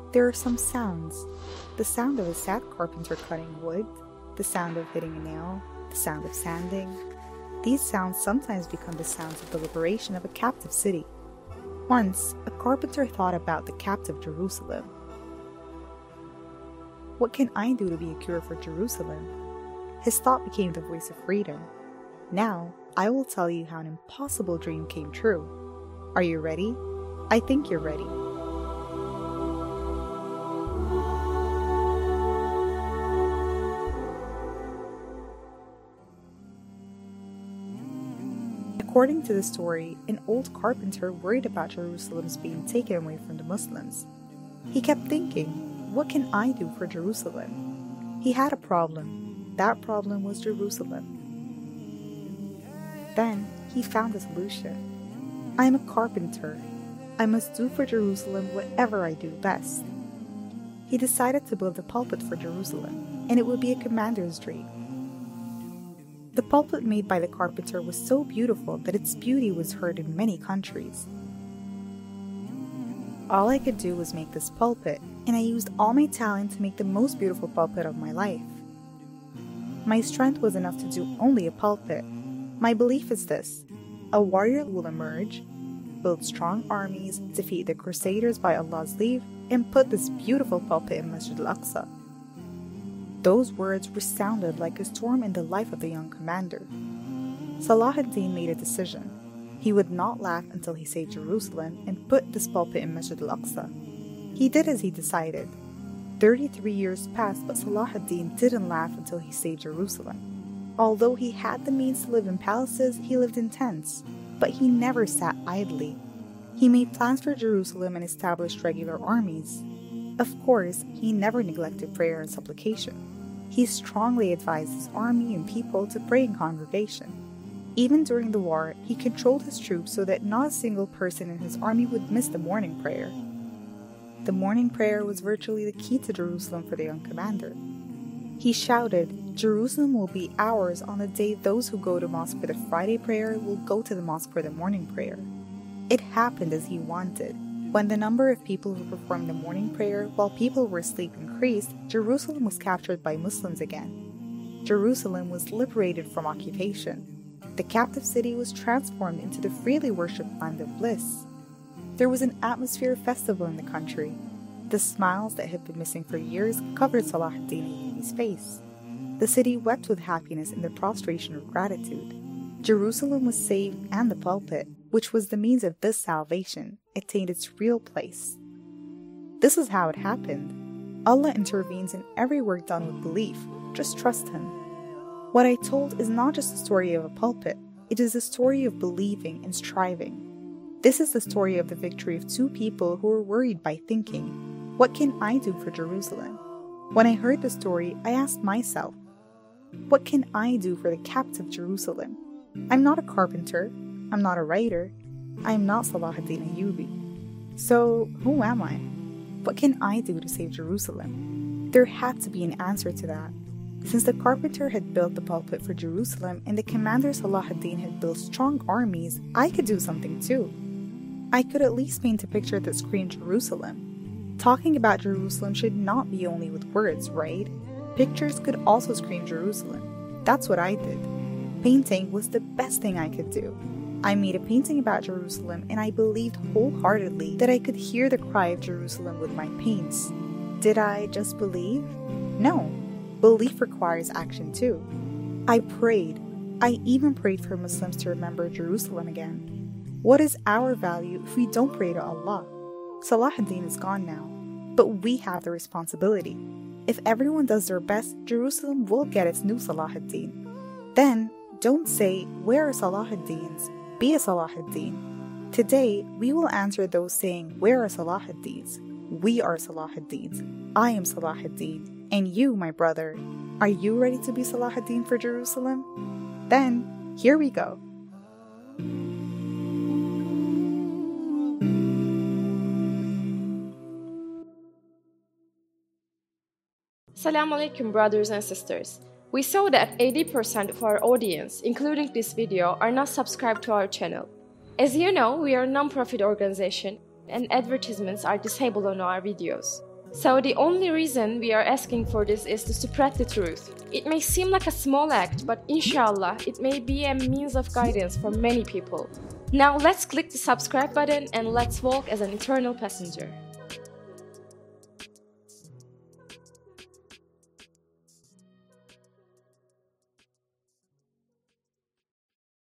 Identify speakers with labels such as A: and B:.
A: there are some sounds. The sound of a sad carpenter cutting wood, the sound of hitting a nail, the sound of sanding. These sounds sometimes become the sounds of the liberation of a captive city. Once, a carpenter thought about the captive Jerusalem. What can I do to be a cure for Jerusalem? His thought became the voice of freedom. Now, I will tell you how an impossible dream came true. Are you ready? I think you're ready. According to the story, an old carpenter worried about Jerusalem's being taken away from the Muslims. He kept thinking, what can I do for Jerusalem? He had a problem. That problem was Jerusalem. Then he found a solution. I am a carpenter. I must do for Jerusalem whatever I do best. He decided to build a pulpit for Jerusalem, and it would be a commander's dream. The pulpit made by the carpenter was so beautiful that its beauty was heard in many countries. All I could do was make this pulpit, and I used all my talent to make the most beautiful pulpit of my life. My strength was enough to do only a pulpit. My belief is this: a warrior will emerge, build strong armies, defeat the Crusaders by Allah's leave, and put this beautiful pulpit in Masjid al-Aqsa. Those words resounded like a storm in the life of the young commander. Salah ad-Din made a decision. He would not laugh until he saved Jerusalem and put this pulpit in Masjid al-Aqsa. He did as he decided. 33 years passed, but Salah ad-Din didn't laugh until he saved Jerusalem. Although he had the means to live in palaces, he lived in tents. But he never sat idly. He made plans for Jerusalem and established regular armies. Of course, he never neglected prayer and supplication. He strongly advised his army and people to pray in congregation. Even during the war, he controlled his troops so that not a single person in his army would miss the morning prayer. The morning prayer was virtually the key to Jerusalem for the young commander. He shouted, "Jerusalem will be ours on the day those who go to mosque for the Friday prayer will go to the mosque for the morning prayer." It happened as he wanted. When the number of people who performed the morning prayer while people were asleep increased, Jerusalem was captured by Muslims again. Jerusalem was liberated from occupation. The captive city was transformed into the freely worshipped land of bliss. There was an atmosphere of festival in the country. The smiles that had been missing for years covered Salah ad-Din Ayyubi's face. The city wept with happiness in the prostration of gratitude. Jerusalem was saved, and the pulpit, which was the means of this salvation, attained its real place. This is how it happened. Allah intervenes in every work done with belief. Just trust Him. What I told is not just the story of a pulpit. It is the story of believing and striving. This is the story of the victory of two people who were worried by thinking, what can I do for Jerusalem? When I heard the story, I asked myself, what can I do for the captive Jerusalem? I'm not a carpenter. I'm not a writer. I am not Salah ad-Din Ayyubi. So, who am I? What can I do to save Jerusalem? There had to be an answer to that. Since the carpenter had built the pulpit for Jerusalem and the commander Salah ad-Din had built strong armies, I could do something too. I could at least paint a picture that screamed Jerusalem. Talking about Jerusalem should not be only with words, right? Pictures could also scream Jerusalem. That's what I did. Painting was the best thing I could do. I made a painting about Jerusalem, and I believed wholeheartedly that I could hear the cry of Jerusalem with my paints. Did I just believe? No. Belief requires action too. I prayed. I even prayed for Muslims to remember Jerusalem again. What is our value if we don't pray to Allah? Salah ad-Din is gone now, but we have the responsibility. If everyone does their best, Jerusalem will get its new Salah ad-Din. Then, don't say, where are Salah ad-Dins? Be a Salah ad-Din. Today, we will answer those saying, where are Salah ad-Dins? We are Salah ad-Dins. I am Salah ad-Din. And you, my brother, are you ready to be Salah ad-Din for Jerusalem? Then, here we go.
B: Assalamu alaikum, brothers and sisters. We saw that 80% of our audience, including this video, are not subscribed to our channel. As you know, we are a non-profit organization and advertisements are disabled on our videos. So the only reason we are asking for this is to spread the truth. It may seem like a small act, but inshallah, it may be a means of guidance for many people. Now let's click the subscribe button and let's walk as an eternal passenger.